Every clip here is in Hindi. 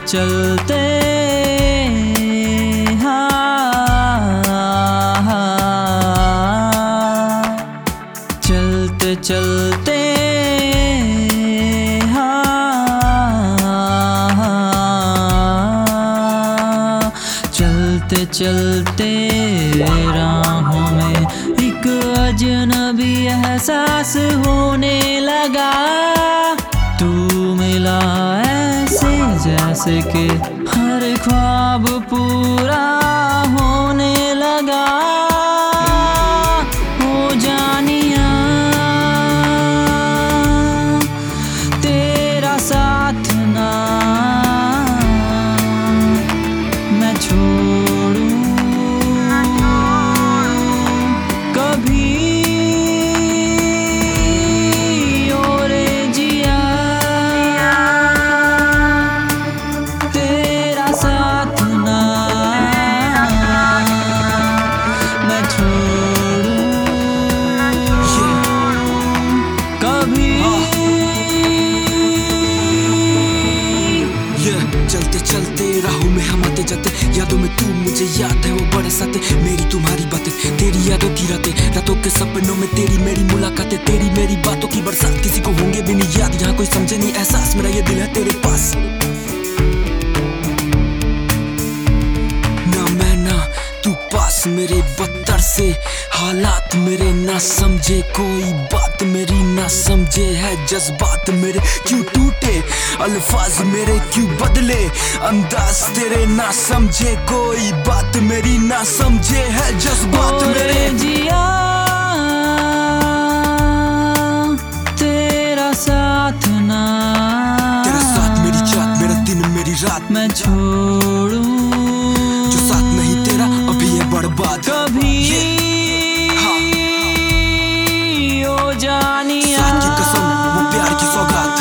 चलते चलते चलते चलते चलते राहों में एक अजनबी एहसास होने लगा। तू मिला ऐसे जैसे कि हर ख्वाब पूरा होने लगा। हो जानिया तेरा साथ ना मैं छोड़ूं कभी। चलते चलते राहों में हम आते जाते, यादों में तू मुझे याद है वो बड़े साथे। मेरी तुम्हारी बातें, तेरी यादों की रातें, रातों के सपनों में तेरी मेरी मुलाकातें, तेरी मेरी बातों की बरसात। किसी को होंगे भी नहीं याद, यहाँ कोई समझे नहीं एहसास, मेरा ये दिल है तेरे पास। ना मैं ना तू पास मेरे, बदतर से हालात मेरे ना समझे, कोई बात मेरी ना समझे, है जज्बात मेरे क्यों टूटे, अल्फाज मेरे क्यों बदले, अंदाज तेरे ना समझे, कोई बात मेरी ना समझे, है जज्बात मेरे। जिया तेरा साथ ना, तेरा साथ मेरी जात, मेरा दिन मेरी रात मैं छोड़ूं जो साथ नहीं तेरा अभी है बर्बाद। कभी हो जानिया साथ की कसम वो प्यार की सौगात,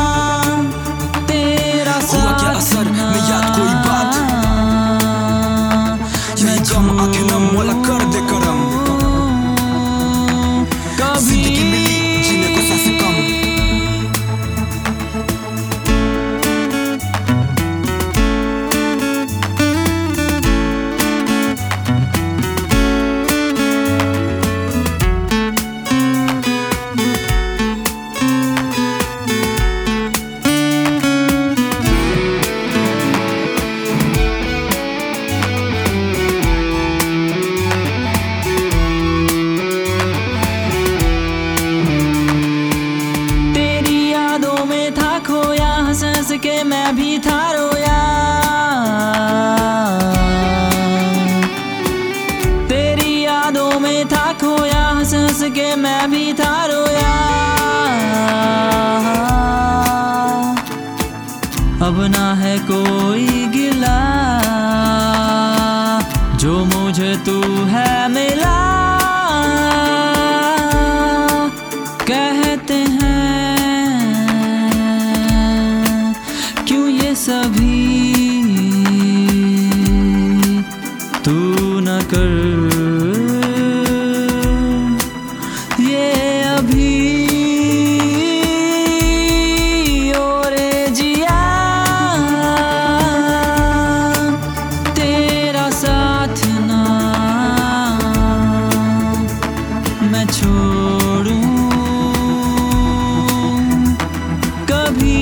तेरा हुआ क्या असर में याद कोई बात, यही गम आंखें नम वाला कर दे करम। जिंदगी मिली जीने को सांसें कम। हंस के मैं भी था रोया, तेरी यादों में था खोया, हंस हंस के मैं भी था रोया। अब ना है कोई गिला जो मुझे तू है मिला, कहते हैं सभी तू न कर ये अभी, और जिया तेरा साथ ना मैं छोड़ूं कभी।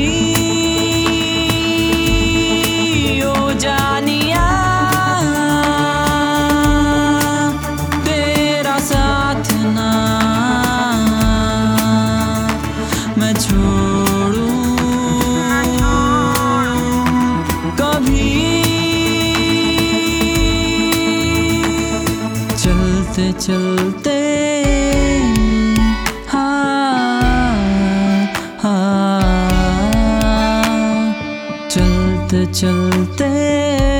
मैं छोड़ूं कभी। चलते चलते चलते चलते